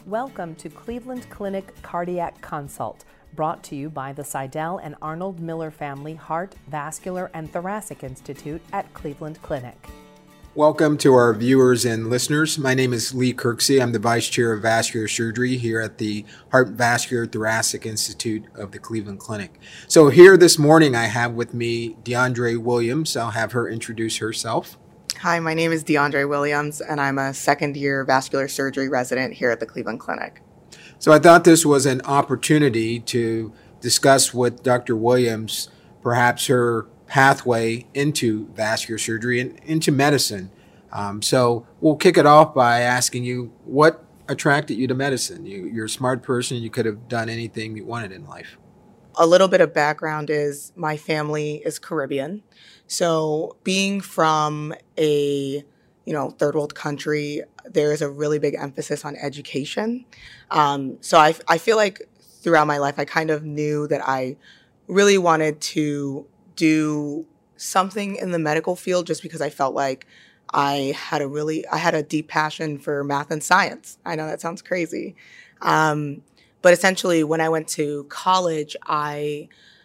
Welcome to Cleveland Clinic Cardiac Consult, brought to you by the Seidel and Arnold Miller Family Heart, Vascular, and Thoracic Institute at Cleveland Clinic. Welcome to our viewers and listeners. My name is Lee Kirksey. I'm the Vice Chair of Vascular Surgery here at the Heart, Vascular, Thoracic Institute of the Cleveland Clinic. So here this morning I have with me DeAndre Williams. I'll have her introduce herself. Hi, my name is DeAndre Williams, and I'm a second-year vascular surgery resident here at the Cleveland Clinic. So I thought this was an opportunity to discuss with Dr. Williams, perhaps her pathway into vascular surgery and into medicine. So we'll kick it off by asking you, what attracted you to medicine? You're a smart person. You could have done anything you wanted in life. A little bit of background is my family is Caribbean. So being from a, third world country, there is a really big emphasis on education. So I feel like throughout my life, I kind of knew that I really wanted to do something in the medical field just because I felt like I had a deep passion for math and science. I know that sounds crazy. But essentially, when I went to college, I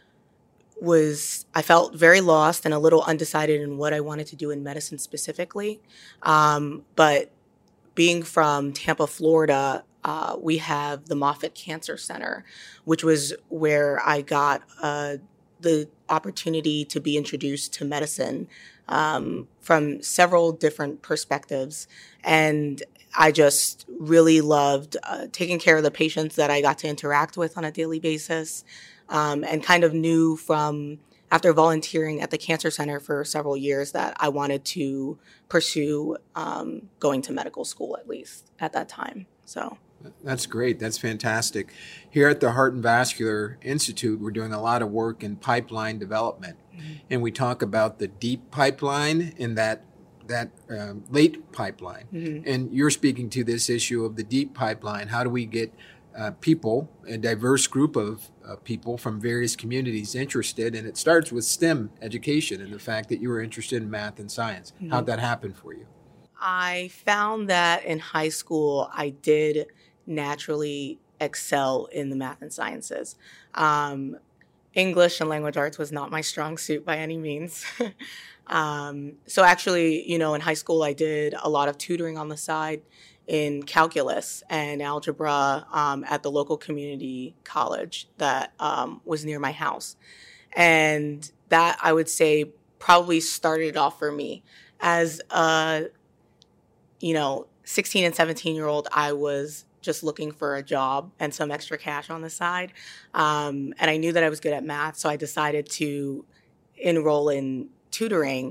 felt very lost and a little undecided in what I wanted to do in medicine specifically. But being from Tampa, Florida, we have the Moffitt Cancer Center, which was where I got the opportunity to be introduced to medicine from several different perspectives. And I just really loved taking care of the patients that I got to interact with on a daily basis, and kind of knew from after volunteering at the Cancer Center for several years that I wanted to pursue going to medical school, at least at that time. So that's great. That's fantastic. Here at the Heart and Vascular Institute, we're doing a lot of work in pipeline development. Mm-hmm. And we talk about the deep pipeline and that late pipeline. Mm-hmm. And you're speaking to this issue of the deep pipeline. How do we get people, a diverse group of people from various communities interested? And it starts with STEM education and the fact that you were interested in math and science. Mm-hmm. How'd that happen for you? I found that in high school, I did naturally excel in the math and sciences. English and language arts was not my strong suit by any means. So actually, in high school, I did a lot of tutoring on the side in calculus and algebra at the local community college that was near my house. And that, I would say, probably started off for me. As a 16 and 17-year-old, I was just looking for a job and some extra cash on the side. And I knew that I was good at math, so I decided to enroll in tutoring.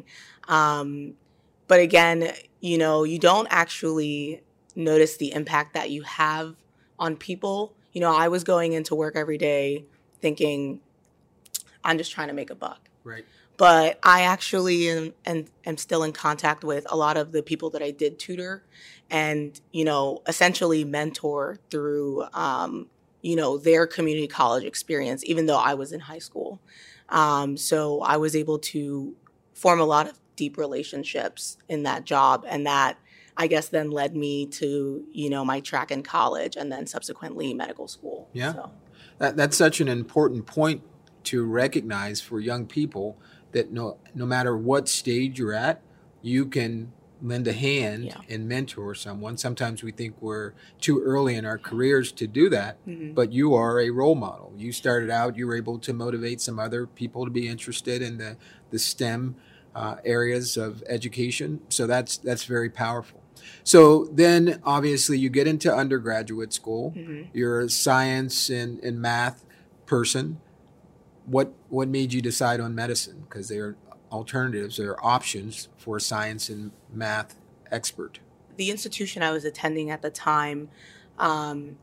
But again, you don't actually notice the impact that you have on people. I was going into work every day thinking, I'm just trying to make a buck. Right. But I actually am still in contact with a lot of the people that I did tutor and, essentially mentor through, their community college experience, even though I was in high school. So I was able to form a lot of deep relationships in that job. And that, I guess, then led me to, my track in college and then subsequently medical school. Yeah. So. That's such an important point to recognize for young people, that no matter what stage you're at, you can lend a hand and mentor someone. Sometimes we think we're too early in our careers to do that, but you are a role model. You started out, you were able to motivate some other people to be interested in the STEM areas of education. So that's very powerful. So then obviously you get into undergraduate school. Mm-hmm. You're a science and math person. What made you decide on medicine? Because there are alternatives, there are options for a science and math expert. The institution I was attending at the time, when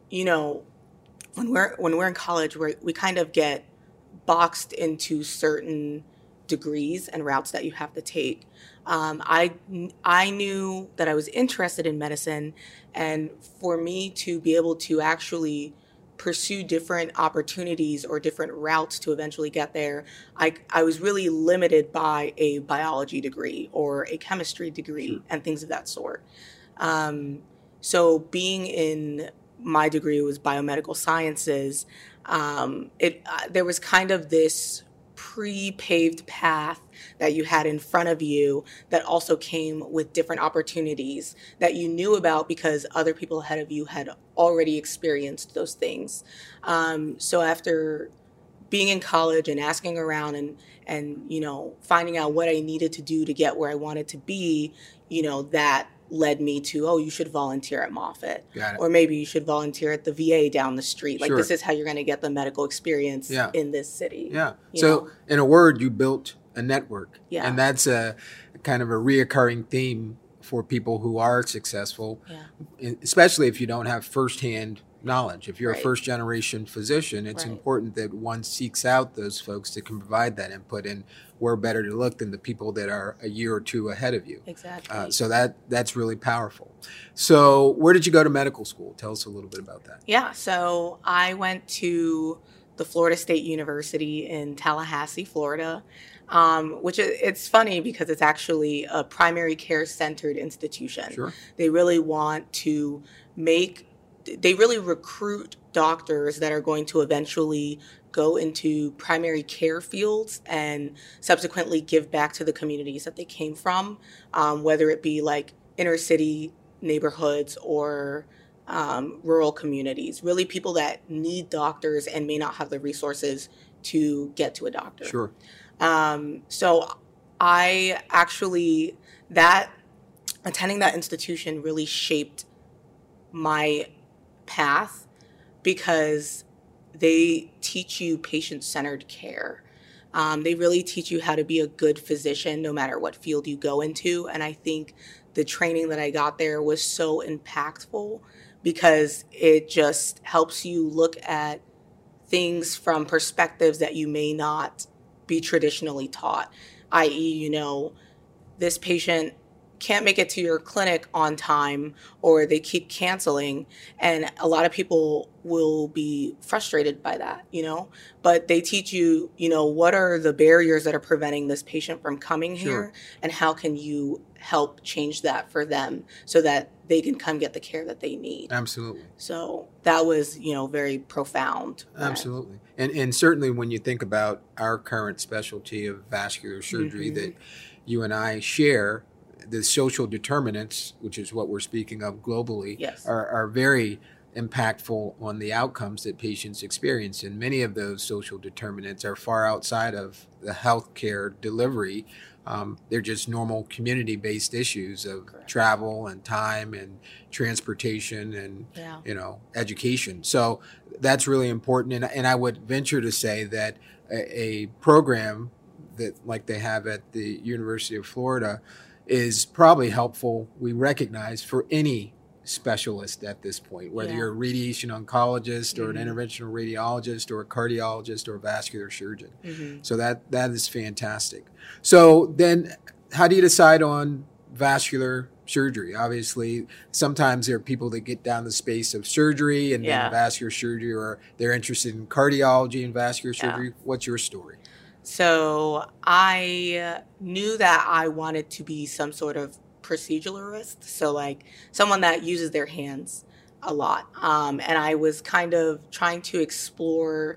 we're in college, we kind of get boxed into certain degrees and routes that you have to take. I knew that I was interested in medicine, and for me to be able to actually pursue different opportunities or different routes to eventually get there, I was really limited by a biology degree or a chemistry degree and things of that sort. So being in my degree was biomedical sciences, there was kind of this pre-paved path that you had in front of you that also came with different opportunities that you knew about because other people ahead of you had already experienced those things. So after being in college and asking around and finding out what I needed to do to get where I wanted to be, that led me to, you should volunteer at Moffitt. Got it. Or maybe you should volunteer at the VA down the street. Like, Sure. This is how you're going to get the medical experience in this city. Yeah. You So know? in a word, you built a network. Yeah. And that's a kind of a reoccurring theme for people who are successful, especially if you don't have firsthand knowledge. If you're a first generation physician, it's important that one seeks out those folks that can provide that input, and we're better to look than the people that are a year or two ahead of you. Exactly. So that's really powerful. So where did you go to medical school? Tell us a little bit about that. Yeah, so I went to the Florida State University in Tallahassee, Florida, which it's funny because it's actually a primary care centered institution. Sure. They really want to they really recruit doctors that are going to eventually go into primary care fields and subsequently give back to the communities that they came from, whether it be like inner city neighborhoods or rural communities, really people that need doctors and may not have the resources to get to a doctor. Sure. So I actually, attending that institution really shaped my path because they teach you patient-centered care. They really teach you how to be a good physician no matter what field you go into. And I think the training that I got there was so impactful because it just helps you look at things from perspectives that you may not be traditionally taught, i.e., this patient can't make it to your clinic on time or they keep canceling. And a lot of people will be frustrated by that, but they teach you, what are the barriers that are preventing this patient from coming here and how can you help change that for them so that they can come get the care that they need. Absolutely. So that was, very profound. Absolutely. And certainly when you think about our current specialty of vascular surgery that you and I share, the social determinants, which is what we're speaking of globally, are very impactful on the outcomes that patients experience. And many of those social determinants are far outside of the healthcare delivery. They're just normal community-based issues of travel and time and transportation and, education. So that's really important. And I would venture to say that a program that like they have at the University of Florida is probably helpful, we recognize, for any specialist at this point, whether you're a radiation oncologist or an interventional radiologist or a cardiologist or a vascular surgeon. So that is fantastic. So then how do you decide on vascular surgery? Obviously, sometimes there are people that get down the space of surgery and then vascular surgery, or they're interested in cardiology and vascular surgery. What's your story? So I knew that I wanted to be some sort of proceduralist, so like someone that uses their hands a lot. And I was kind of trying to explore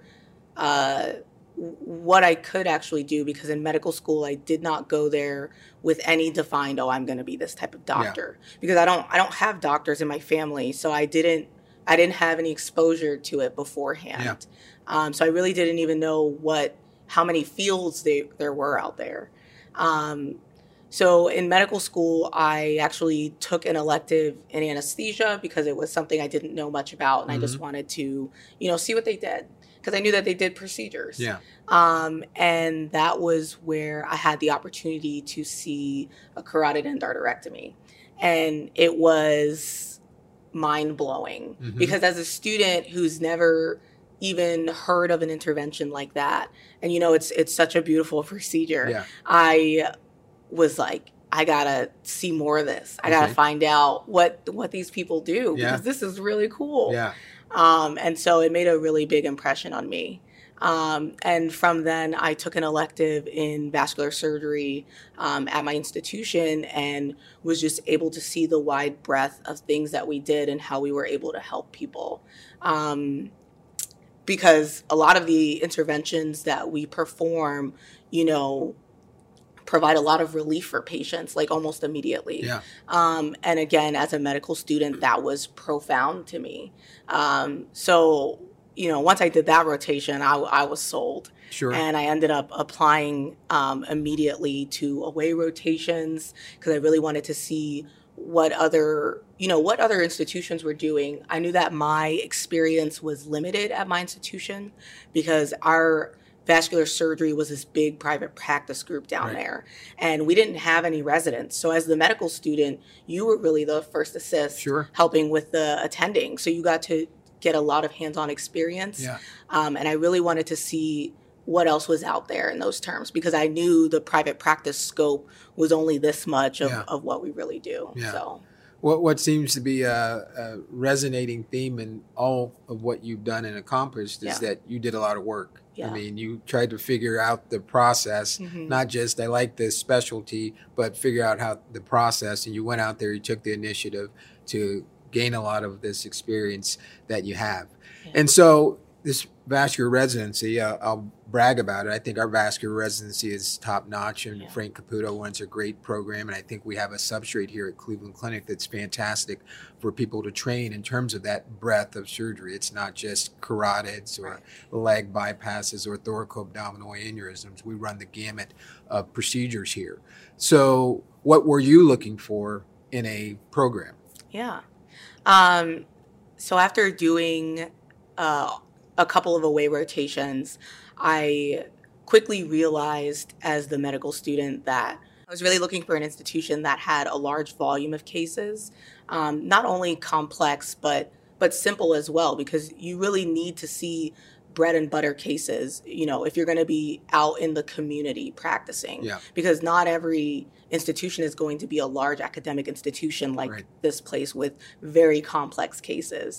what I could actually do, because in medical school I did not go there with any defined, I'm going to be this type of doctor, because I don't have doctors in my family, so I didn't have any exposure to it beforehand. So I really didn't even know how many fields there were out there. So in medical school, I actually took an elective in anesthesia because it was something I didn't know much about, and I just wanted to, see what they did, because I knew that they did procedures. And that was where I had the opportunity to see a carotid endarterectomy, and it was mind-blowing because as a student who's never even heard of an intervention like that, and it's such a beautiful procedure, I was like, I gotta see more of this. I gotta find out what these people do, because this is really cool. And so it made a really big impression on me. And from then, I took an elective in vascular surgery at my institution and was just able to see the wide breadth of things that we did and how we were able to help people. Because a lot of the interventions that we perform, provide a lot of relief for patients, like almost immediately. Yeah. And again, as a medical student, that was profound to me. So, once I did that rotation, I was sold. Sure. And I ended up applying immediately to away rotations because I really wanted to see what other institutions were doing. I knew that my experience was limited at my institution because our vascular surgery was this big private practice group down there, and we didn't have any residents. So as the medical student, you were really the first assist helping with the attending. So you got to get a lot of hands-on experience. Yeah. And I really wanted to see what else was out there in those terms because I knew the private practice scope was only this much of what we really do. Yeah. So what seems to be a resonating theme in all of what you've done and accomplished is that you did a lot of work. Yeah. I mean, you tried to figure out the process, not just I like this specialty, but figure out how the process, and you went out there, you took the initiative to gain a lot of this experience that you have. Yeah. And so this vascular residency, I'll brag about it. I think our vascular residency is top notch, and Frank Caputo runs a great program. And I think we have a substrate here at Cleveland Clinic that's fantastic for people to train in terms of that breadth of surgery. It's not just carotids or leg bypasses or thoracoabdominal aneurysms. We run the gamut of procedures here. So what were you looking for in a program? Yeah. So after doing a couple of away rotations, I quickly realized as the medical student that I was really looking for an institution that had a large volume of cases, not only complex, but simple as well, because you really need to see bread and butter cases, if you're going to be out in the community practicing, because not every institution is going to be a large academic institution like this place with very complex cases.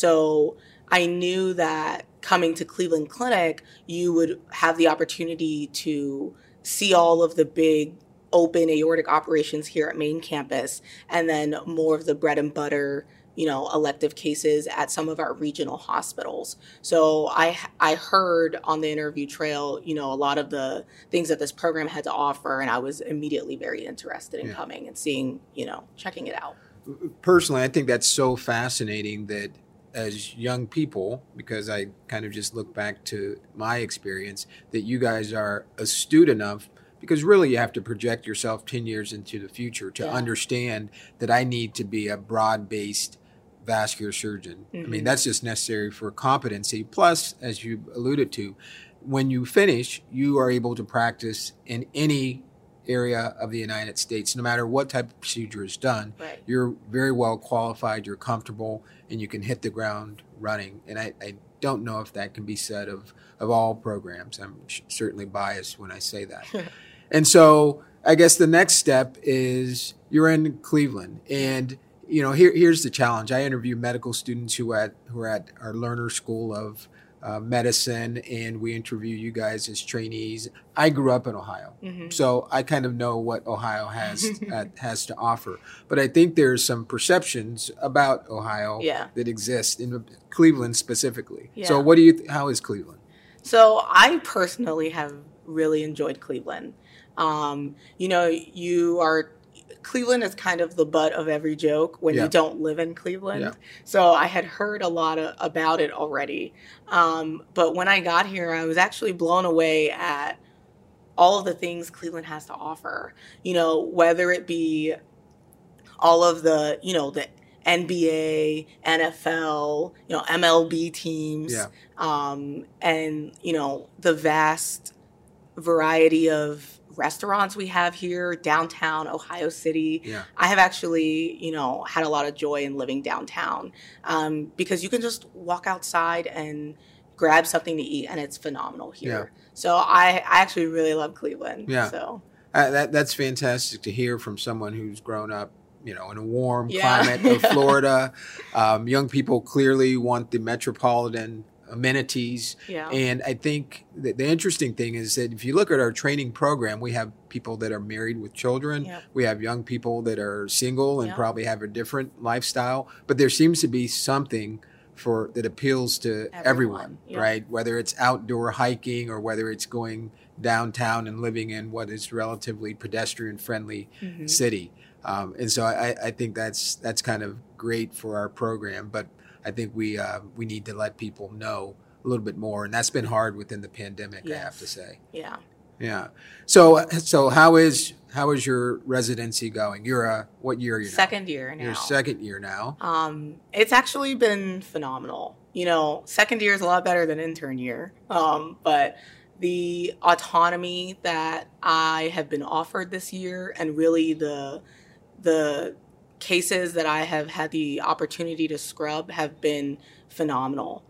So I knew that coming to Cleveland Clinic, you would have the opportunity to see all of the big open aortic operations here at main campus, and then more of the bread and butter, elective cases at some of our regional hospitals. So I heard on the interview trail, a lot of the things that this program had to offer, and I was immediately very interested in coming and seeing, checking it out. Personally, I think that's so fascinating that as young people, because I kind of just look back to my experience, that you guys are astute enough, because really you have to project yourself 10 years into the future to understand that I need to be a broad-based vascular surgeon. I mean, that's just necessary for competency. Plus, as you alluded to, when you finish, you are able to practice in any area of the United States, no matter what type of procedure is done. Right. You're very well qualified, you're comfortable, and you can hit the ground running. And I don't know if that can be said of all programs. I'm certainly biased when I say that. And so I guess the next step is you're in Cleveland, and here's the challenge. I interview medical students who are at our Lerner School of Medicine, and we interview you guys as trainees. I grew up in Ohio, so I kind of know what Ohio has to offer. But I think there's some perceptions about Ohio that exist in Cleveland specifically. Yeah. So how is Cleveland? So I personally have really enjoyed Cleveland. Cleveland is kind of the butt of every joke when you don't live in Cleveland. Yeah. So I had heard a lot about it already. But when I got here, I was actually blown away at all of the things Cleveland has to offer. Whether it be all of the NBA, NFL, MLB teams, and, the vast variety of restaurants we have here, downtown Ohio City. Yeah. I have actually, had a lot of joy in living downtown because you can just walk outside and grab something to eat, and it's phenomenal here. Yeah. So I actually really love Cleveland. Yeah. So that's fantastic to hear from someone who's grown up, in a warm climate of Florida. Young people clearly want the metropolitan amenities. Yeah. And I think the interesting thing is that if you look at our training program, we have people that are married with children. Yep. We have young people that are single and Yep. probably have a different lifestyle. But there seems to be something that appeals to everyone, Yep. right? Whether it's outdoor hiking or whether it's going downtown and living in what is relatively pedestrian-friendly city. And so I think that's kind of great for our program. But I think we need to let people know a little bit more, and that's been hard within the pandemic. Yes. I have to say. Yeah. Yeah. So how is your residency going? You're what year are you now? Second year now. Your second year now. It's actually been phenomenal. Second year is a lot better than intern year. But the autonomy that I have been offered this year, and really the cases that I have had the opportunity to scrub, have been phenomenal.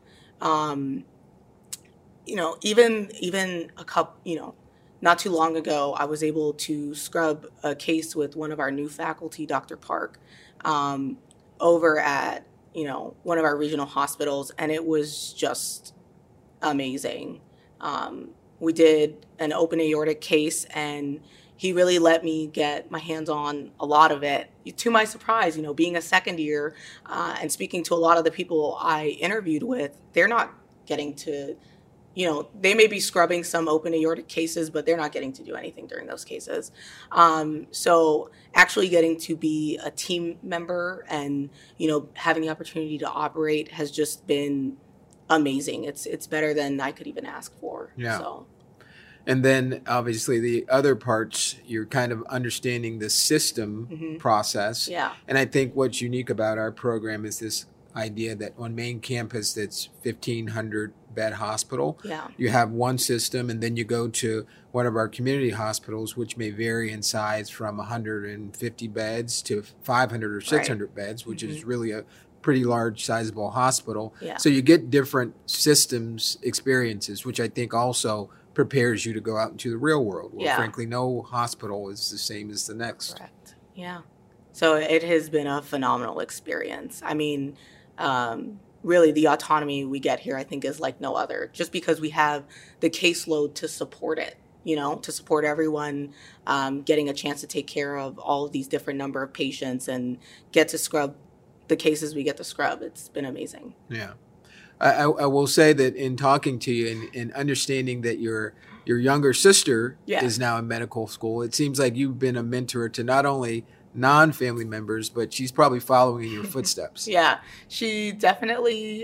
Even a couple, not too long ago, I was able to scrub a case with one of our new faculty, Dr. Park, over at, one of our regional hospitals, and it was just amazing. We did an open aortic case, and he really let me get my hands on a lot of it. To my surprise, being a second year and speaking to a lot of the people I interviewed with, they're not getting to, they may be scrubbing some open aortic cases, but they're not getting to do anything during those cases. So actually getting to be a team member and, having the opportunity to operate has just been amazing. It's better than I could even ask for. Yeah. So. And then obviously the other parts, you're kind of understanding the system process. Yeah. And I think what's unique about our program is this idea that on main campus, that's 1,500 bed hospital. Yeah. You have one system, and then you go to one of our community hospitals, which may vary in size from 150 beds to 500 or 600 beds, which is really a pretty large, sizable hospital. Yeah. So you get different systems experiences, which I think also prepares you to go out into the real world, where frankly no hospital is the same as the next. Correct. Yeah. So it has been a phenomenal experience. I mean, really the autonomy we get here, I think, is like no other, just because we have the caseload to support it, to support everyone getting a chance to take care of all of these different number of patients and get to scrub the cases we get to scrub. It's been amazing. Yeah. I will say that in talking to you and understanding that your younger sister is now in medical school, it seems like you've been a mentor to not only non-family members, but she's probably following in your footsteps. Yeah, she definitely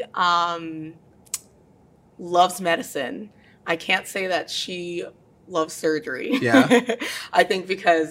loves medicine. I can't say that she loves surgery. Yeah. I think because,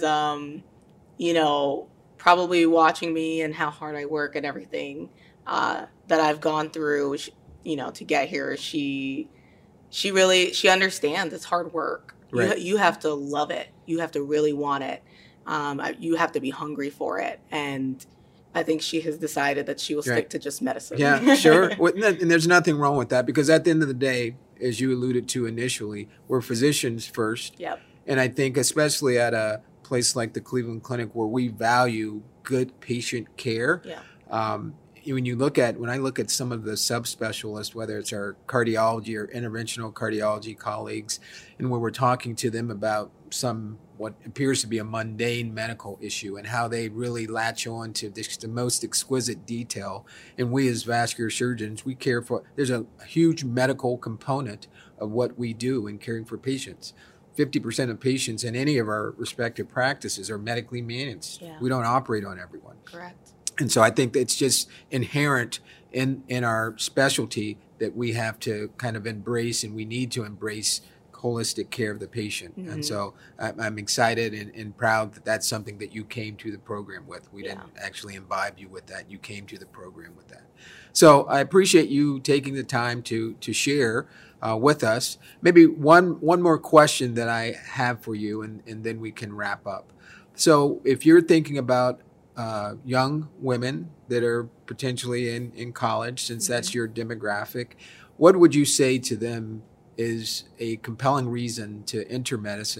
probably watching me and how hard I work and everything that I've gone through, to get here, she understands it's hard work. Right. You have to love it. You have to really want it. You have to be hungry for it. And I think she has decided that she will stick to just medicine. Yeah, sure. And there's nothing wrong with that, because at the end of the day, as you alluded to initially, we're physicians first. Yep. And I think especially at a place like the Cleveland Clinic, where we value good patient care. Yeah. When I look at some of the subspecialists, whether it's our cardiology or interventional cardiology colleagues, and when we're talking to them about what appears to be a mundane medical issue and how they really latch on to the most exquisite detail. And we as vascular surgeons, we care for, there's a huge medical component of what we do in caring for patients. 50% of patients in any of our respective practices are medically managed. Yeah. We don't operate on everyone. Correct. And so I think that it's just inherent in our specialty that we have to kind of embrace, and we need to embrace holistic care of the patient. Mm-hmm. And so I'm excited and proud that that's something that you came to the program with. We didn't actually imbibe you with that. You came to the program with that. So I appreciate you taking the time to share with us. Maybe one more question that I have for you, and then we can wrap up. So if you're thinking about young women that are potentially in college, since that's your demographic, what would you say to them is a compelling reason to enter medicine,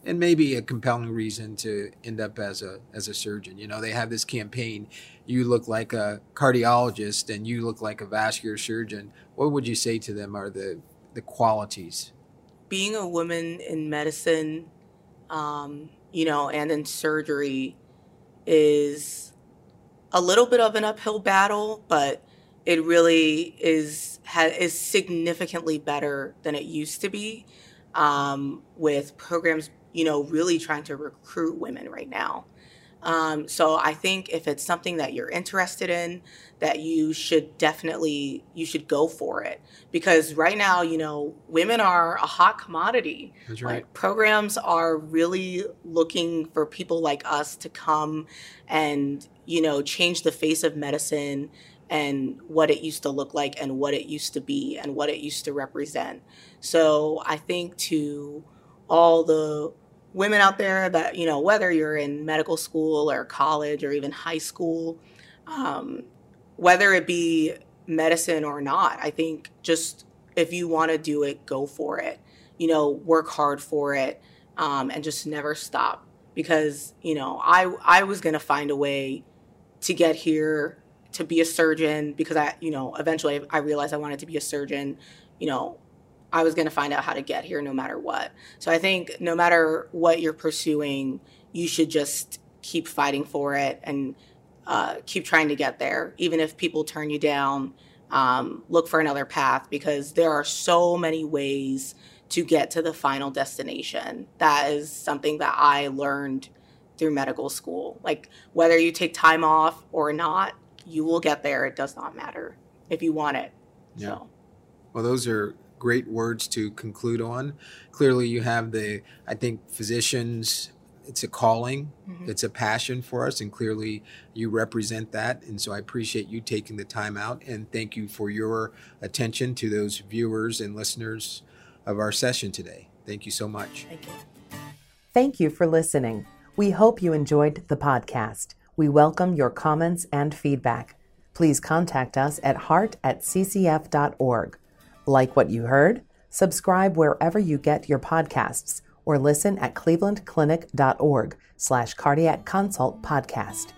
and maybe a compelling reason to end up as a surgeon. They have this campaign, you look like a cardiologist and you look like a vascular surgeon. What would you say to them are the qualities? Being a woman in medicine, and in surgery is a little bit of an uphill battle, but it really is significantly better than it used to be, with programs, really trying to recruit women right now. So I think if it's something that you're interested in, that you should go for it, because right now, women are a hot commodity. That's right. Like, programs are really looking for people like us to come and, change the face of medicine and what it used to look like and what it used to be and what it used to represent. So I think to all the women out there that, whether you're in medical school or college or even high school, whether it be medicine or not, I think just if you want to do it, go for it. Work hard for it, and just never stop. Because, I was going to find a way to get here, to be a surgeon, because eventually I realized I wanted to be a surgeon. I was going to find out how to get here no matter what. So I think no matter what you're pursuing, you should just keep fighting for it and keep trying to get there. Even if people turn you down, look for another path, because there are so many ways to get to the final destination. That is something that I learned through medical school. Like, whether you take time off or not, you will get there. It does not matter if you want it. Yeah. So. Well, those are great words to conclude on. Clearly you have I think physicians, it's a calling, it's a passion for us, and clearly you represent that. And so I appreciate you taking the time out, and thank you for your attention to those viewers and listeners of our session today. Thank you so much. Thank you. Thank you for listening. We hope you enjoyed the podcast. We welcome your comments and feedback. Please contact us at heart@ccf.org. Like what you heard? Subscribe wherever you get your podcasts, or listen at clevelandclinic.org/cardiac consult podcast.